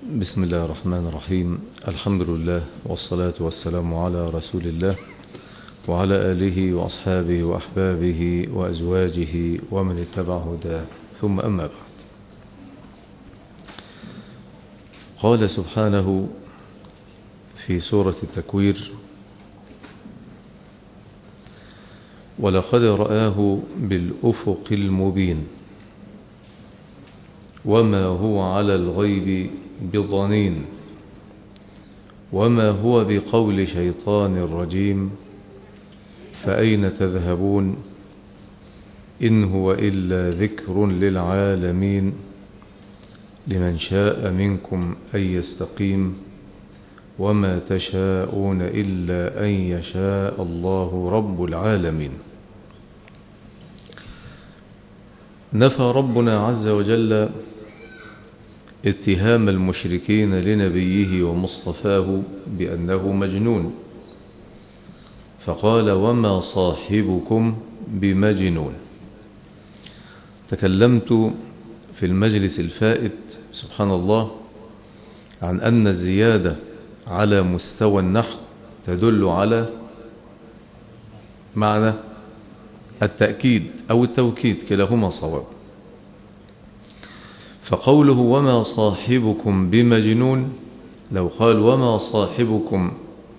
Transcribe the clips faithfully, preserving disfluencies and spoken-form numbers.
بسم الله الرحمن الرحيم. الحمد لله والصلاة والسلام على رسول الله وعلى آله وأصحابه وأحبابه وأزواجه ومن اتبع هداه، ثم أما بعد. قال سبحانه في سورة التكوير: ولقد رآه بالأفق المبين وما هو على الغيب بضنين وما هو بقول شيطان رجيم فأين تذهبون إن هو إلا ذكر للعالمين لمن شاء منكم أن يستقيم وما تشاءون إلا أن يشاء الله رب العالمين. نفى ربنا عز وجل اتهام المشركين لنبيه ومصطفاه بأنه مجنون، فقال: وما صاحبكم بمجنون. تكلمت في المجلس الفائت سبحان الله عن أن الزيادة على مستوى النحو تدل على معنى التأكيد أو التوكيد، كلاهما صواب. فقوله وما صاحبكم بمجنون، لو قال وما صاحبكم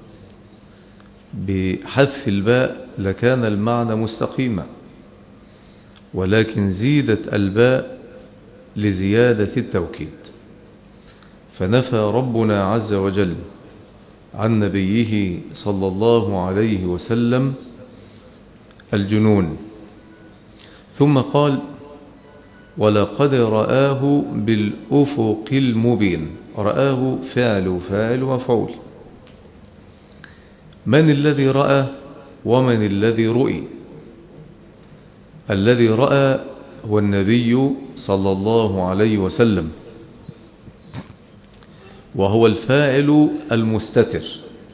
بحذف الباء لكان المعنى مستقيما، ولكن زيدت الباء لزيادة التوكيد، فنفى ربنا عز وجل عن نبيه صلى الله عليه وسلم الجنون، ثم قال: ولقد رآه بالأفق المبين. رآه فعل فاعل وفعول. من الذي رأى ومن الذي رؤي؟ الذي رأى هو النبي صلى الله عليه وسلم، وهو الفاعل المستتر.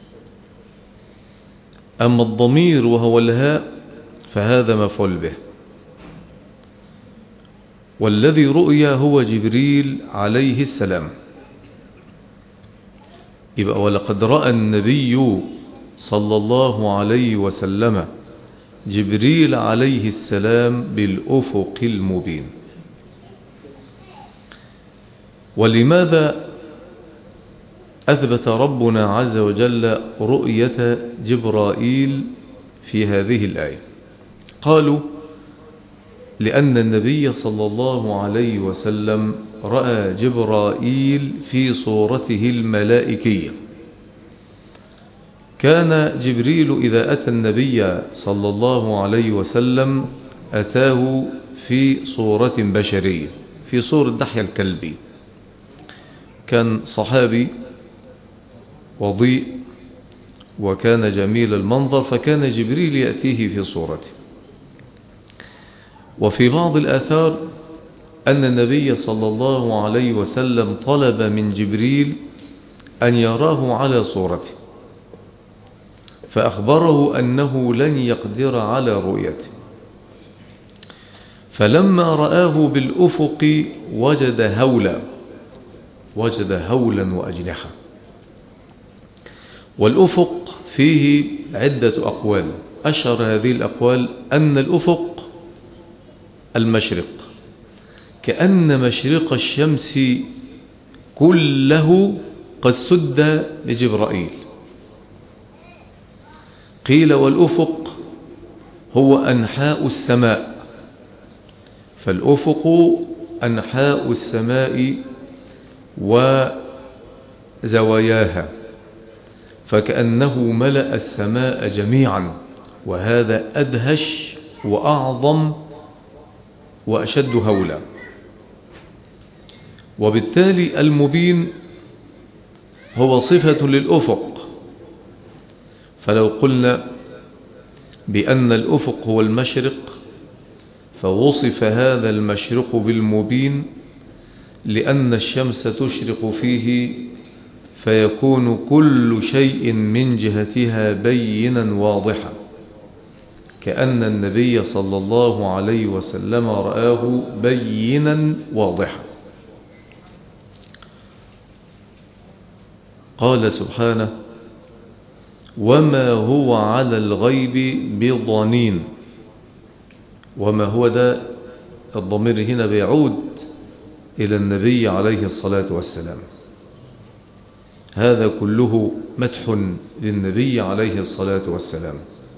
أما الضمير وهو الهاء فهذا مفعول به. والذي رؤي هو جبريل عليه السلام. يبقى ولقد رأى النبي صلى الله عليه وسلم جبريل عليه السلام بالأفق المبين. ولماذا أثبت ربنا عز وجل رؤية جبرائيل في هذه الآية؟ قالوا: لأن النبي صلى الله عليه وسلم رأى جبرائيل في صورته الملائكية. كان جبريل إذا أتى النبي صلى الله عليه وسلم أتاه في صورة بشرية، في صورة دحية الكلبي. كان صحابي وضيء وكان جميل المنظر، فكان جبريل يأتيه في صورته. وفي بعض الآثار أن النبي صلى الله عليه وسلم طلب من جبريل أن يراه على صورته، فأخبره أنه لن يقدر على رؤيته، فلما رآه بالأفق وجد هولا وجد هولا وأجنحة. والأفق فيه عدة أقوال، أشهر هذه الأقوال أن الأفق المشرق، كأن مشرق الشمس كله قد سد بجبرائيل. قيل والأفق هو أنحاء السماء، فالأفق أنحاء السماء وزواياها، فكأنه ملأ السماء جميعا، وهذا أدهش وأعظم وأشد هولا. وبالتالي المبين هو صفة للأفق. فلو قلنا بأن الأفق هو المشرق، فوصف هذا المشرق بالمبين لأن الشمس تشرق فيه، فيكون كل شيء من جهتها بينا واضحا، كأن النبي صلى الله عليه وسلم رآه بينا واضحا. قال سبحانه: وما هو على الغيب بضنين. وما هو ده الضمير هنا بيعود إلى النبي عليه الصلاة والسلام. هذا كله مدح للنبي عليه الصلاة والسلام.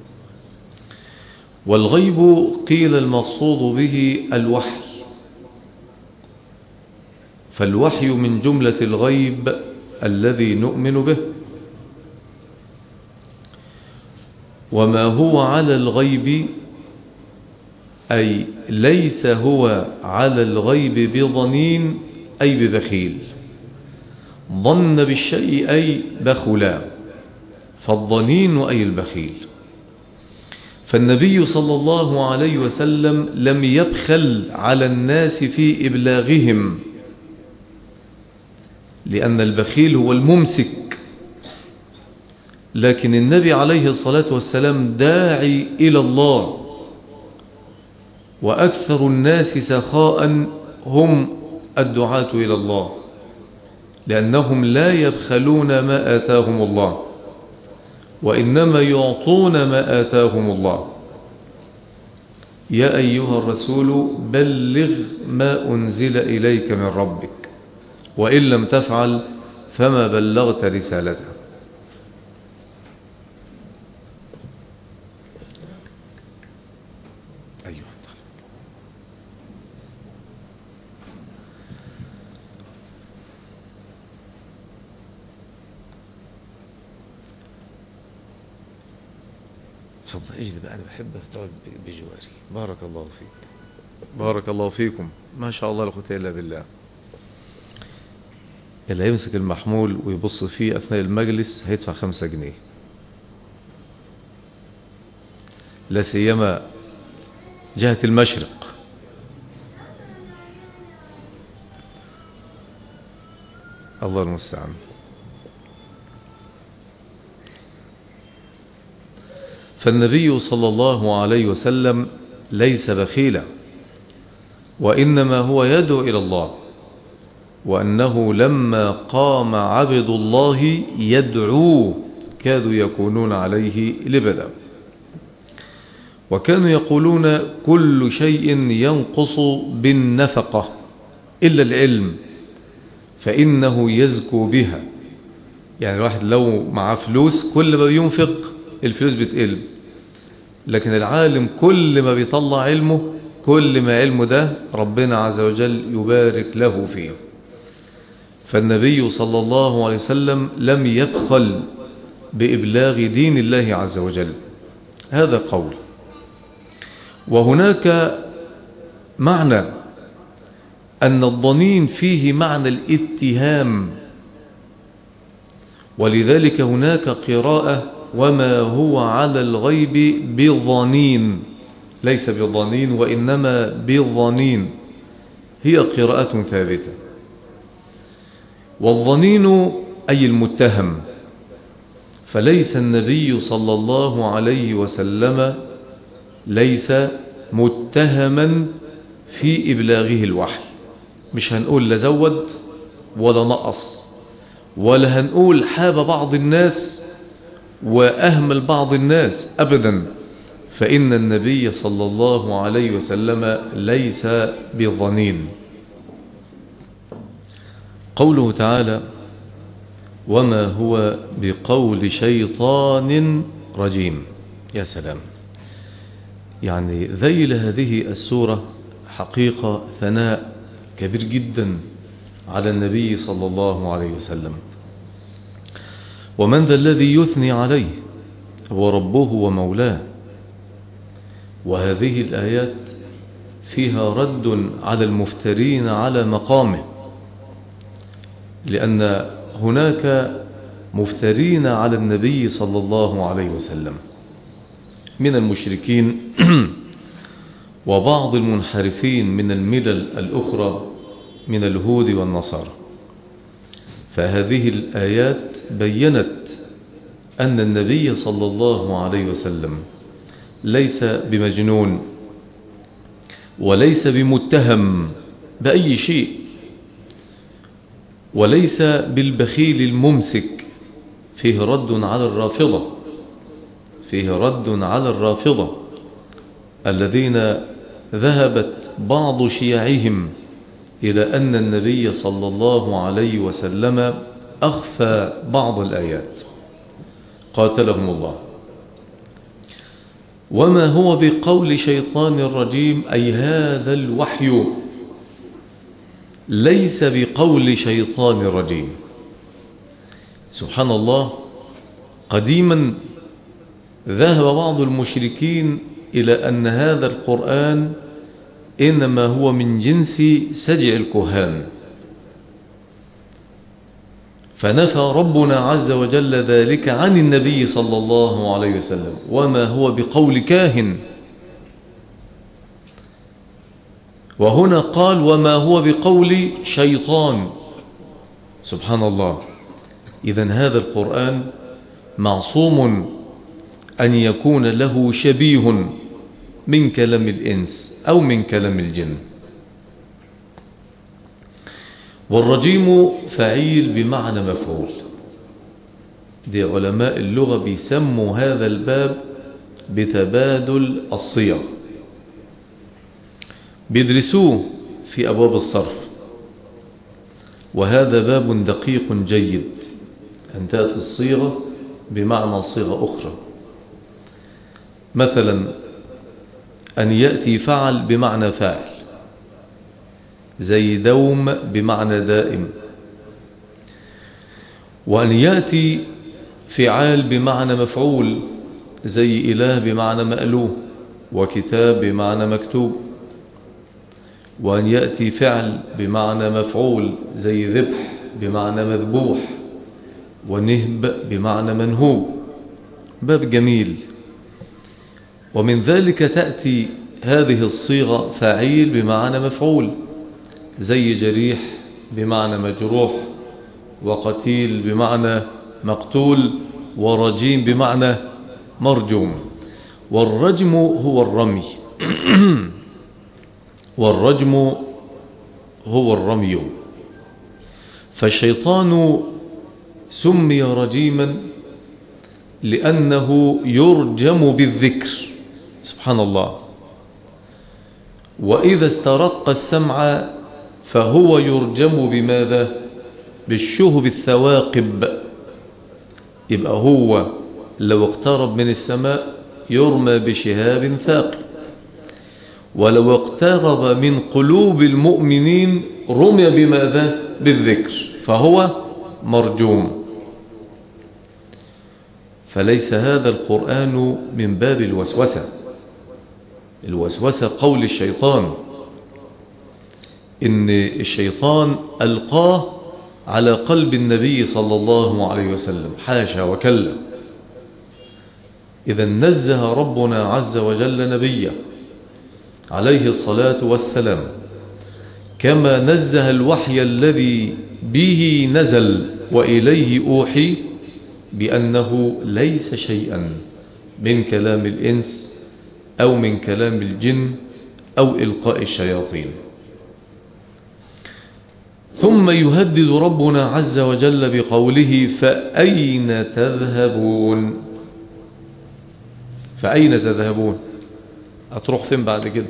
والغيب قيل المقصود به الوحي، فالوحي من جملة الغيب الذي نؤمن به. وما هو على الغيب أي ليس هو على الغيب بضنين أي ببخيل. ظن بالشيء أي بخلا، فالضنين أي البخيل. فالنبي صلى الله عليه وسلم لم يبخل على الناس في إبلاغهم، لأن البخيل هو الممسك، لكن النبي عليه الصلاة والسلام داعي إلى الله، وأكثر الناس سخاء هم الدعاة إلى الله، لأنهم لا يبخلون ما آتاهم الله، وإنما يعطون ما آتاهم الله. يا أيها الرسول بلغ ما أنزل إليك من ربك، وإن لم تفعل فما بلغت رسالته. أيوة. تفضل اجد بقى، أنا بحبك تقعد بجواري. بارك الله فيك، بارك الله فيكم، ما شاء الله لا قوة إلا بالله. اللي يمسك المحمول ويبص فيه أثناء المجلس هيدفع خمسة جنيه، لا سيما جهة المشرق. الله المستعان. فالنبي صلى الله عليه وسلم ليس بخيلا، وإنما هو يدعو إلى الله، وأنه لما قام عبد الله يدعوه كادوا يكونون عليه لبدا. وكانوا يقولون كل شيء ينقص بالنفقة إلا العلم فإنه يزكو بها. يعني الواحد لو معاه فلوس كل ما بينفق الفلوس بتقل، لكن العالم كل ما بيطلع علمه كل ما علمه ده ربنا عز وجل يبارك له فيه. فالنبي صلى الله عليه وسلم لم يبخل بإبلاغ دين الله عز وجل. هذا قول. وهناك معنى أن الضنين فيه معنى الاتهام، ولذلك هناك قراءة وما هو على الغيب بضنين، ليس بضنين وإنما بضنين، هي قراءة ثابتة. والضنين أي المتهم، فليس النبي صلى الله عليه وسلم ليس متهما في إبلاغه الوحي. مش هنقول لا زود ولا نقص، ولا هنقول حاب بعض الناس وأهمل بعض الناس أبدا، فإن النبي صلى الله عليه وسلم ليس بضنين. قوله تعالى: وما هو بقول شيطان رجيم. يا سلام، يعني ذيل هذه السورة حقيقة ثناء كبير جدا على النبي صلى الله عليه وسلم. ومن ذا الذي يثني عليه؟ هو ربه ومولاه. وهذه الآيات فيها رد على المفترين على مقامه، لأن هناك مفترين على النبي صلى الله عليه وسلم من المشركين وبعض المنحرفين من الملل الأخرى من اليهود والنصارى. فهذه الآيات بيّنت أن النبي صلى الله عليه وسلم ليس بمجنون وليس بمتهم بأي شيء، وليس بالبخيل الممسك فيه رد على الرافضة فيه رد على الرافضة الذين ذهبت بعض شيعهم إلى أن النبي صلى الله عليه وسلم أخفى بعض الآيات قاتلهم الله. وما هو بقول شيطان رجيم، أي هذا الوحي ليس بقول شيطان رجيم. سبحان الله، قديما ذهب بعض المشركين إلى أن هذا القرآن إنما هو من جنس سجع الكهان، فنفى ربنا عز وجل ذلك عن النبي صلى الله عليه وسلم، وما هو بقول كاهن. وهنا قال وما هو بقول شيطان. سبحان الله. إذن هذا القرآن معصوم أن يكون له شبيه من كلام الإنس أو من كلام الجن. والرجيم فعيل بمعنى مفعول. دي علماء اللغة بيسموا هذا الباب بتبادل الصيغ، بيدرسوه في أبواب الصرف، وهذا باب دقيق جيد أن تأتي الصيغة بمعنى صيغة أخرى. مثلا أن يأتي فعل بمعنى فاعل، زي دوم بمعنى دائم، وأن يأتي فعال بمعنى مفعول، زي إله بمعنى مألوه، وكتاب بمعنى مكتوب. وأن يأتي فعل بمعنى مفعول، زي ذبح بمعنى مذبوح، ونهب بمعنى منهوب. باب جميل. ومن ذلك تأتي هذه الصيغة فعيل بمعنى مفعول، زي جريح بمعنى مجروح، وقتيل بمعنى مقتول، ورجيم بمعنى مرجوم. والرجم هو الرمي والرجم هو الرمي. فالشيطان سمي رجيما لأنه يرجم بالذكر. سبحان الله. وإذا استرق السمع فهو يرجم بماذا؟ بالشهب الثواقب. يبقى هو لو اقترب من السماء يرمى بشهاب ثاقب، ولو اقترب من قلوب المؤمنين رمي بماذا؟ بالذكر، فهو مرجوم. فليس هذا القرآن من باب الوسوسة. الوسوسة قول الشيطان، إن الشيطان ألقاه على قلب النبي صلى الله عليه وسلم، حاشا وكلا. إذا نزه ربنا عز وجل نبيه عليه الصلاة والسلام، كما نزه الوحي الذي به نزل وإليه أوحي، بأنه ليس شيئا من كلام الإنس أو من كلام الجن أو إلقاء الشياطين. ثم يهدد ربنا عز وجل بقوله فأين تذهبون؟ فأين تذهبون؟ هتروح فين بعد كده؟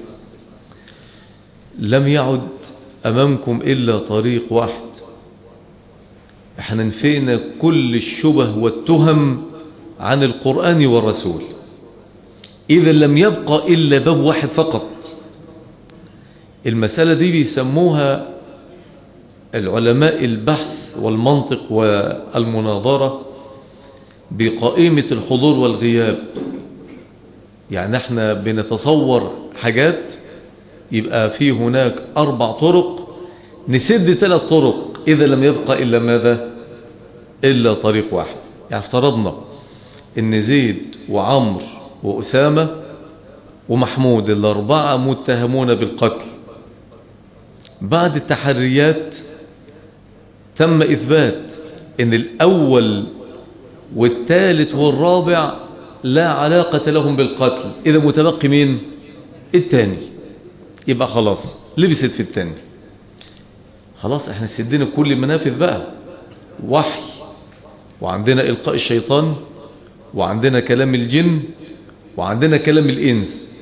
لم يعد أمامكم إلا طريق واحد. احنا نفينا كل الشبه والتهم عن القرآن والرسول، إذا لم يبقى إلا باب واحد فقط. المسألة دي بيسموها العلماء البحث والمنطق والمناظرة بقائمة الحضور والغياب. يعني احنا بنتصور حاجات، يبقى في هناك أربع طرق، نسد ثلاث طرق إذا لم يبقى إلا ماذا؟ إلا طريق واحد. يعني افترضنا إن زيد وعمر وأسامة ومحمود الأربعة متهمون بالقتل. بعد التحريات تم إثبات إن الأول والثالث والرابع لا علاقة لهم بالقتل، إذا متبقي مين؟ الثاني. يبقى خلاص لبست في الثاني. خلاص احنا سدينا كل المنافذ بقى، وحي وعندنا إلقاء الشيطان، وعندنا كلام الجن، وعندنا كلام الإنس.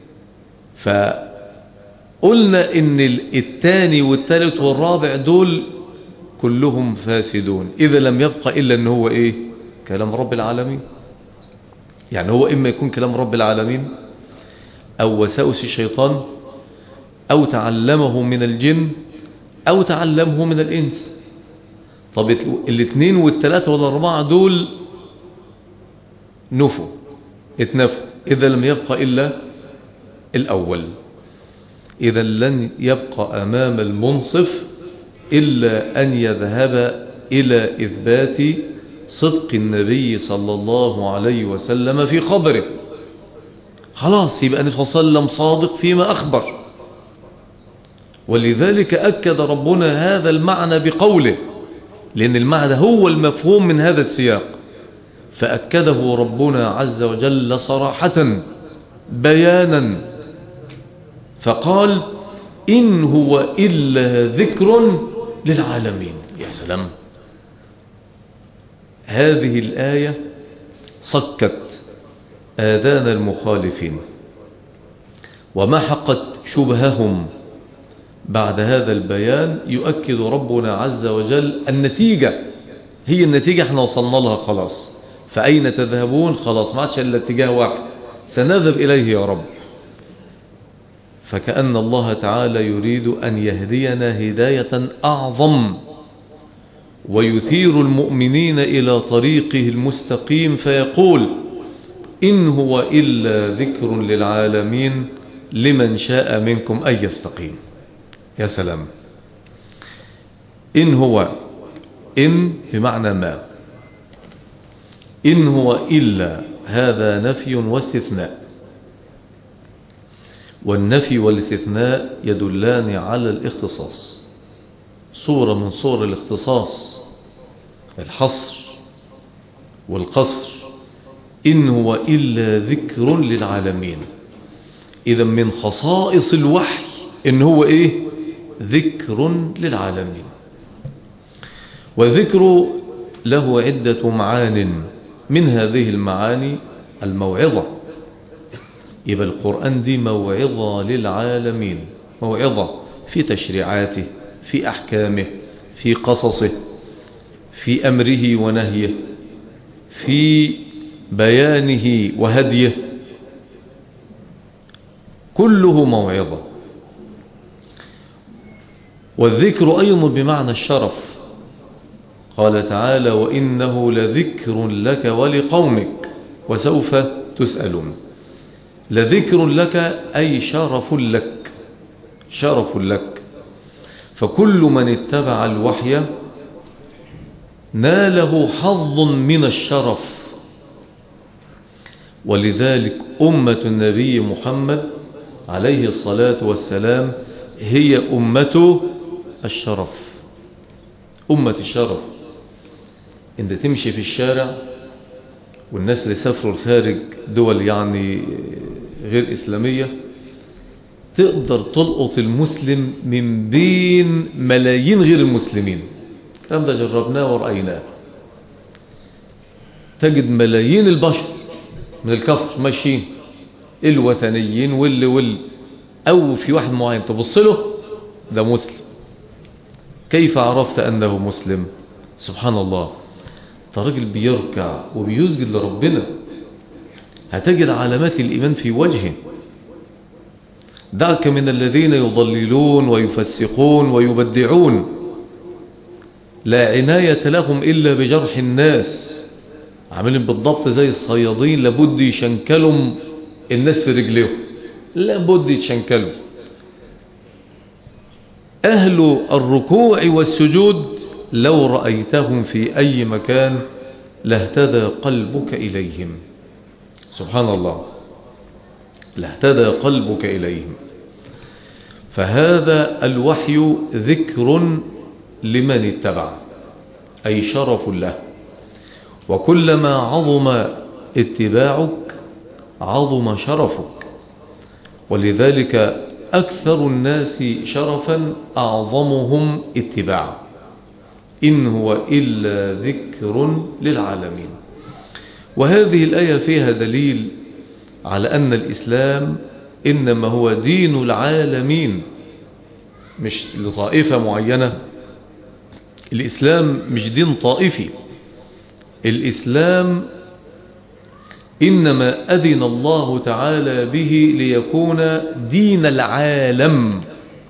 فقلنا إن الثاني والثالث والرابع دول كلهم فاسدون إذا لم يبقى إلا أن هو إيه؟ كلام رب العالمين. يعني هو إما يكون كلام رب العالمين، أو وساوس الشيطان، أو تعلمه من الجن، أو تعلمه من الإنس. طب الاثنين والثلاثة والأربعة دول نفوا، اتنفوا إذا لم يبقى إلا الأول. إذا لن يبقى أمام المنصف إلا أن يذهب إلى إثبات صدق النبي صلى الله عليه وسلم في خبره. خلاص يبقى النبي صلى الله عليه وسلم صادق فيما أخبر. ولذلك أكد ربنا هذا المعنى بقوله، لأن المعنى هو المفهوم من هذا السياق، فأكده ربنا عز وجل صراحة بيانا، فقال إن هو إلا ذكر للعالمين. يا سلام، هذه الآية صكت آذان المخالفين ومحقت شبههم. بعد هذا البيان يؤكد ربنا عز وجل النتيجة، هي النتيجة احنا وصلنا لها خلاص. فأين تذهبون؟ خلاص ما عادش إلا اتجاه واحد، سنذهب إليه يا رب. فكأن الله تعالى يريد أن يهدينا هداية أعظم، ويثير المؤمنين إلى طريقه المستقيم، فيقول إن هو إلا ذكر للعالمين لمن شاء منكم أن يستقيم. يا سلام، إن هو، إن بمعنى ما، إن هو إلا هذا نفي واستثناء، والنفي والاستثناء يدلان على الاختصاص. صورة من صور الاختصاص الحصر والقصر. إن هو إلا ذكر للعالمين. إذا من خصائص الوحي إن هو إيه؟ ذكر للعالمين. والذكر له عدة معان، من هذه المعاني الموعظة. يبقى القرآن دي موعظة للعالمين، موعظة في تشريعاته، في أحكامه، في قصصه، في أمره ونهيه، في بيانه وهديه، كله موعظة. والذكر أيضا بمعنى الشرف. قال تعالى وإنه لذكر لك ولقومك وسوف تسألون. لذكر لك أي شرف لك، شرف لك. فكل من اتبع الوحي ناله حظ من الشرف. ولذلك أمة النبي محمد عليه الصلاة والسلام هي أمة الشرف، أمة الشرف. انت تمشي في الشارع والناس اللي سافروا الخارج، دول يعني غير إسلامية، تقدر تلقط المسلم من بين ملايين غير المسلمين. الكلام ده جربناه ورأيناه. تجد ملايين البشر من الكفر ماشيين، الوثنيين واللي واللي أو في واحد معين تبص له ده مسلم. كيف عرفت أنه مسلم؟ سبحان الله، ده راجل بيركع وبيسجد لربنا، هتجد علامات الإيمان في وجهه. دعك من الذين يضللون ويفسقون ويبدعون، لا عناية لهم إلا بجرح الناس، عاملين بالضبط زي الصيادين، لابد يشنكلهم الناس في رجليهم، لابد يتشنكلوا. أهل الركوع والسجود لو رأيتهم في أي مكان لاهتدى قلبك إليهم. سبحان الله، لاهتدى قلبك إليهم. فهذا الوحي ذكر لمن اتبع، أي شرف له. وكلما عظم اتباعك عظم شرفك. ولذلك أكثر الناس شرفا أعظمهم اتباعا. إن هو إلا ذكر للعالمين. وهذه الآية فيها دليل على أن الإسلام إنما هو دين العالمين، مش لطائفة معينة. الإسلام مش دين طائفي، الإسلام إنما أذن الله تعالى به ليكون دين العالم،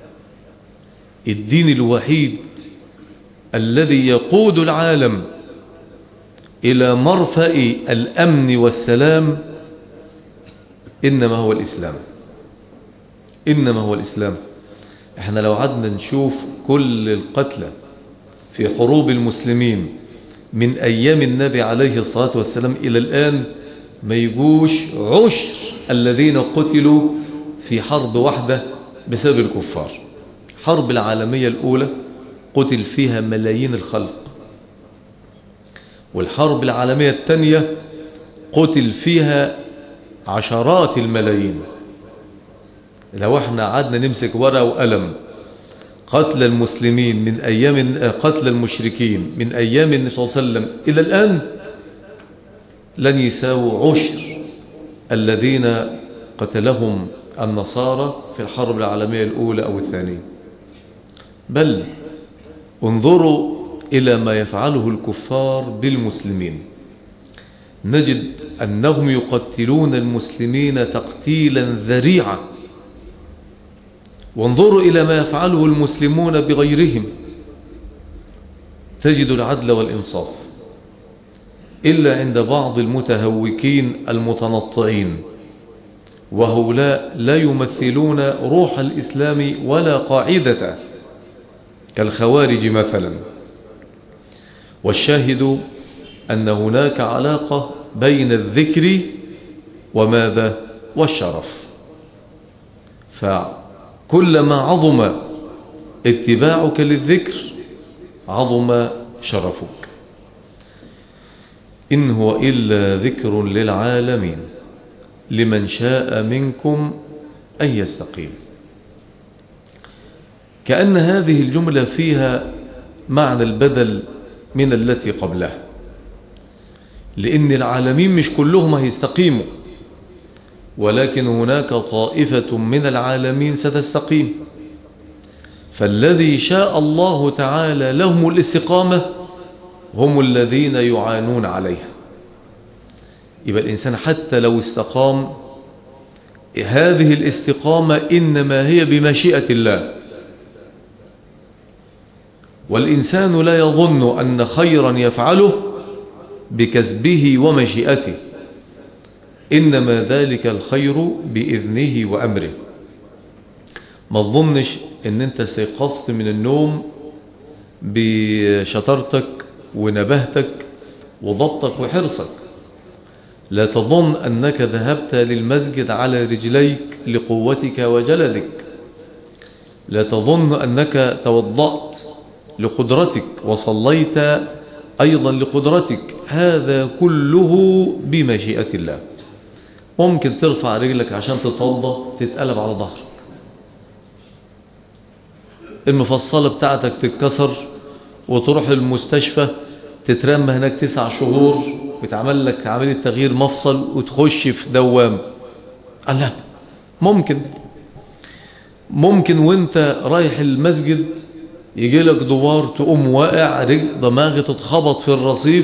الدين الوحيد الذي يقود العالم إلى مرفأ الأمن والسلام إنما هو الإسلام. إنما هو الإسلام. احنا لو عدنا نشوف كل القتلى في حروب المسلمين من أيام النبي عليه الصلاة والسلام إلى الآن ما يجوش عشر الذين قتلوا في حرب واحدة بسبب الكفار. حرب العالمية الأولى قتل فيها ملايين الخلق، والحرب العالمية الثانية قتل فيها عشرات الملايين. لو احنا عدنا نمسك ورقة وقلم قتل المسلمين من أيام قتل المشركين من أيام النبي صلى الله عليه وسلم إلى الآن لن يساووا عشر الذين قتلهم النصارى في الحرب العالمية الأولى أو الثانية. بل انظروا إلى ما يفعله الكفار بالمسلمين، نجد أنهم يقتلون المسلمين تقتيلا ذريعا. وانظروا إلى ما يفعله المسلمون بغيرهم، تجد العدل والإنصاف، إلا عند بعض المتهوكين المتنطعين، وهؤلاء لا يمثلون روح الإسلام ولا قاعدته، كالخوارج مثلا. والشاهد أن هناك علاقة بين الذكر وماذا والشرف. فكلما عظم اتباعك للذكر عظم شرفك. إن هو إلا ذكر للعالمين لمن شاء منكم أن يستقيم. كأن هذه الجملة فيها معنى البدل من التي قبلها، لأن العالمين مش كلهم هيستقيموا، ولكن هناك طائفة من العالمين ستستقيم. فالذي شاء الله تعالى لهم الاستقامة هم الذين يعانون عليها. يبقى الإنسان حتى لو استقام هذه الاستقامة إنما هي بمشيئة الله، والإنسان لا يظن أن خيرا يفعله بكسبه ومشيئته، إنما ذلك الخير بإذنه وأمره. ما تظنش أن أنت استيقظت من النوم بشطارتك ونبهتك وضبطك وحرصك. لا تظن أنك ذهبت للمسجد على رجليك لقوتك وجلدك. لا تظن أنك توضأت لقدرتك وصليت أيضا لقدرتك. هذا كله بمشيئة الله. ممكن ترفع رجلك عشان تتوضأ تتقلب على ظهرك، المفصلة بتاعتك تتكسر وتروح المستشفى تترمى هناك تسع شهور وتعمل لك عملية تغيير مفصل وتخش في دوام. لا، ممكن ممكن وانت رايح المسجد يجي لك دوار تقوم واقع رجل دماغي تتخبط في الرصيف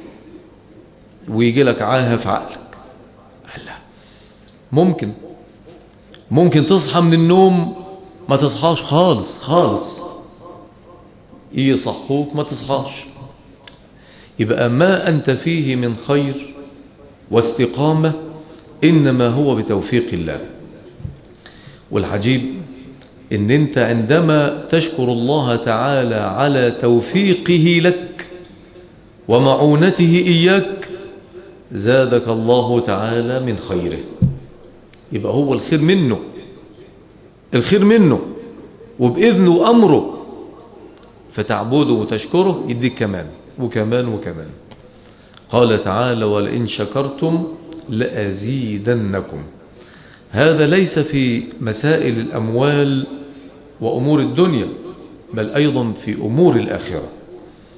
ويجي لك عاهة في عقلك. لا، ممكن ممكن تصحى من النوم ما تصحاش خالص خالص، يجي صحوك ما تصحاش. يبقى ما أنت فيه من خير واستقامة إنما هو بتوفيق الله. والعجيب إن أنت عندما تشكر الله تعالى على توفيقه لك ومعونته إياك زادك الله تعالى من خيره. يبقى هو الخير منه، الخير منه وبإذنه وأمره، فتعبده وتشكره يديك كمان وكمان وكمان. قال تعالى ولئن شكرتم لأزيدنكم. هذا ليس في مسائل الأموال وأمور الدنيا، بل أيضا في أمور الآخرة.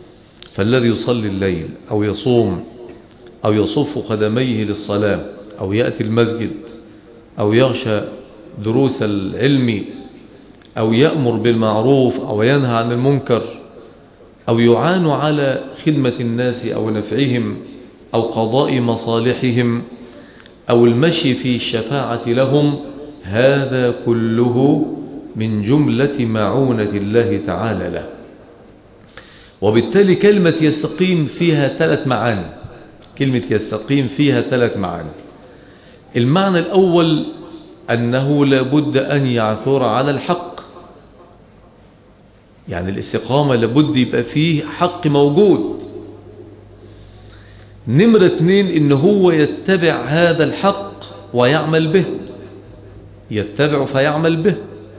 فالذي يصلي الليل أو يصوم أو يصف قدميه للصلاة أو يأتي المسجد أو يغشى دروس العلم أو يأمر بالمعروف أو ينهى عن المنكر أو يعان على خدمة الناس أو نفعهم أو قضاء مصالحهم أو المشي في الشفاعة لهم، هذا كله من جملة معونة الله تعالى له. وبالتالي كلمة يستقيم فيها ثلاث معاني. كلمة يستقيم فيها ثلاث معاني. المعنى الأول أنه لابد أن يعثر على الحق، يعني الاستقامة لابد يبقى فيه حق موجود. نمرة اثنين إن هو يتبع هذا الحق ويعمل به، يتبع فيعمل به.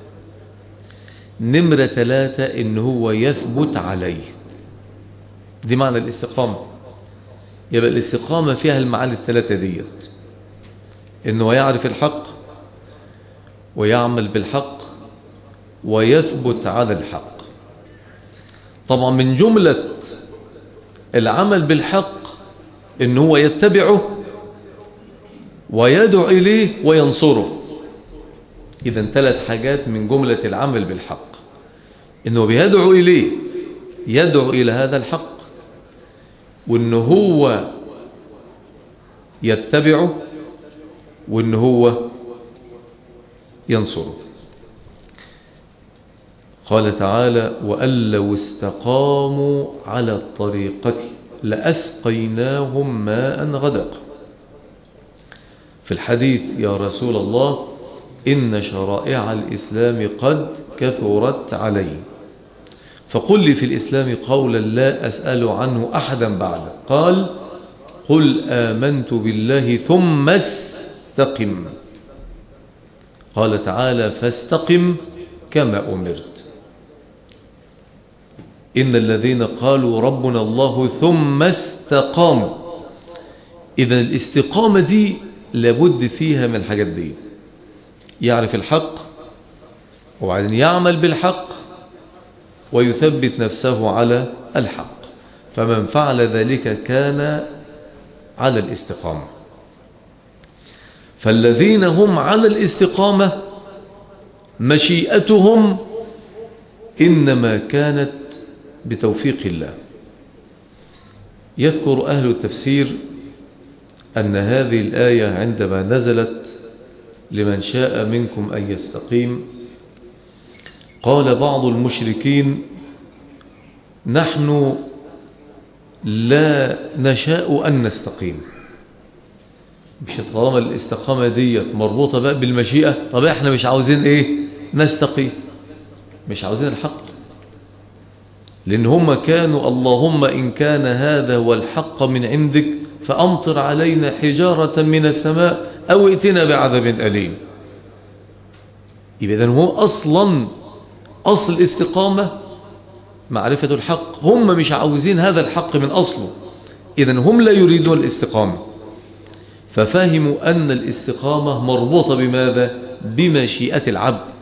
نمرة ثلاثة إن هو يثبت عليه. دي معنى الاستقامة. يبقى الاستقامة فيها المعاني الثلاثة ديت، إنه يعرف الحق ويعمل بالحق ويثبت على الحق. طبعا من جملة العمل بالحق إن هو يتبعه ويدعو إليه وينصره. إذن ثلاث حاجات من جملة العمل بالحق، إنه بيدعو إليه، يدعو إلى هذا الحق، وإنه هو يتبعه، وإنه هو ينصره. قال تعالى: وأن لو استقاموا على الطريقة لأسقيناهم ماء غدقا. في الحديث: يا رسول الله إن شرائع الإسلام قد كثرت علي، فقل لي في الإسلام قولا لا أسأل عنه أحدا بعد. قال: قل آمنت بالله ثم استقم. قال تعالى: فاستقم كما أمرت. إن الذين قالوا ربنا الله ثم استقاموا. إذن الاستقامة دي لابد فيها من الحاجات دي، يعرف الحق وبعدين يعمل بالحق ويثبت نفسه على الحق. فمن فعل ذلك كان على الاستقامة. فالذين هم على الاستقامة مشيئتهم إنما كانت بتوفيق الله. يذكر أهل التفسير أن هذه الآية عندما نزلت لمن شاء منكم أن يستقيم، قال بعض المشركين: نحن لا نشاء أن نستقيم. مش طالما الاستقامة دي مربوطة بقى بالمشيئة، طب احنا مش عاوزين ايه؟ نستقيم، مش عاوزين الحق. لأن هم كانوا: اللهم إن كان هذا هو الحق من عندك فأمطر علينا حجارة من السماء أو ائتنا بعذاب أليم. إذن هو أصلا أصل الاستقامة معرفة الحق، هم مش عاوزين هذا الحق من أصله. إذن هم لا يريدون الاستقامة، ففهموا أن الاستقامة مربوطة بماذا؟ بمشيئة العبد.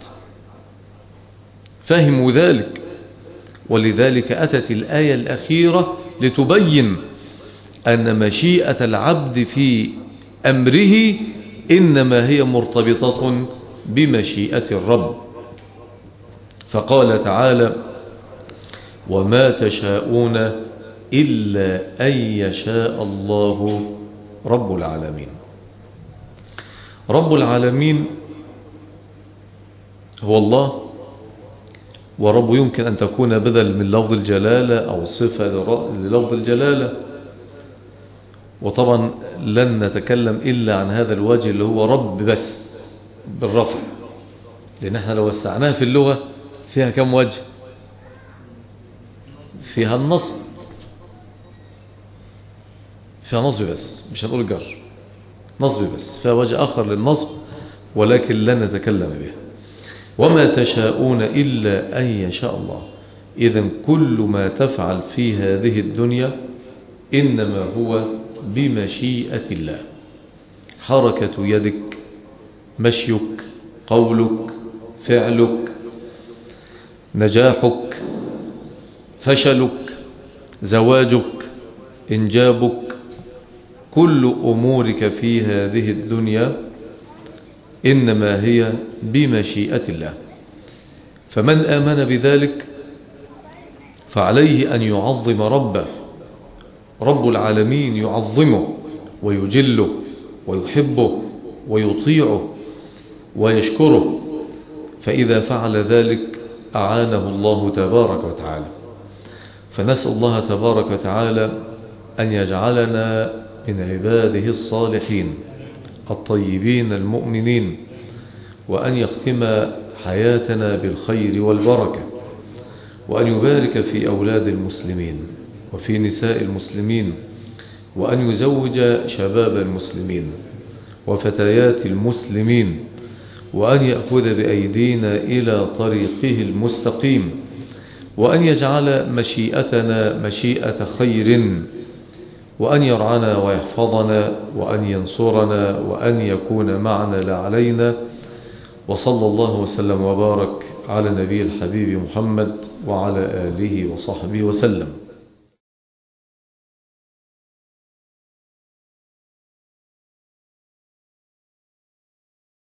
فهموا ذلك، ولذلك أتت الآية الأخيرة لتبين أن مشيئة العبد في أمره إنما هي مرتبطة بمشيئة الرب. فقال تعالى: وما تشاءون إلا أن يشاء الله رب العالمين. رب العالمين هو الله، ورب يمكن أن تكون بدل من لفظ الجلالة أو صفة للفظ الجلالة. وطبعا لن نتكلم إلا عن هذا الوجه اللي هو رب بس بالرفع، لأن احنا لو وسعناها في اللغة فيها كم وجه؟ فيها النصب، فيها نصب بس، مش هنقول جر، نصب بس، فيها وجه آخر للنصب ولكن لن نتكلم به. وما تشاءون إلا أن يشاء الله. إذن كل ما تفعل في هذه الدنيا إنما هو بمشيئة الله. حركة يدك، مشيك، قولك، فعلك، نجاحك، فشلك، زواجك، إنجابك، كل أمورك في هذه الدنيا إنما هي بمشيئة الله. فمن آمن بذلك فعليه أن يعظم ربه، رب العالمين يعظمه ويجله ويحبه ويطيعه ويشكره، فإذا فعل ذلك أعانه الله تبارك وتعالى. فنسأل الله تبارك وتعالى أن يجعلنا من عباده الصالحين الطيبين المؤمنين، وأن يختم حياتنا بالخير والبركة، وأن يبارك في أولاد المسلمين وفي نساء المسلمين، وأن يزوج شباب المسلمين وفتيات المسلمين، وأن يأخذ بأيدينا إلى طريقه المستقيم، وأن يجعل مشيئتنا مشيئة خير، وأن يرعنا ويحفظنا، وأن ينصرنا، وأن يكون معنا لا علينا. وصلى الله وسلم وبارك على نبي الحبيب محمد وعلى آله وصحبه وسلم.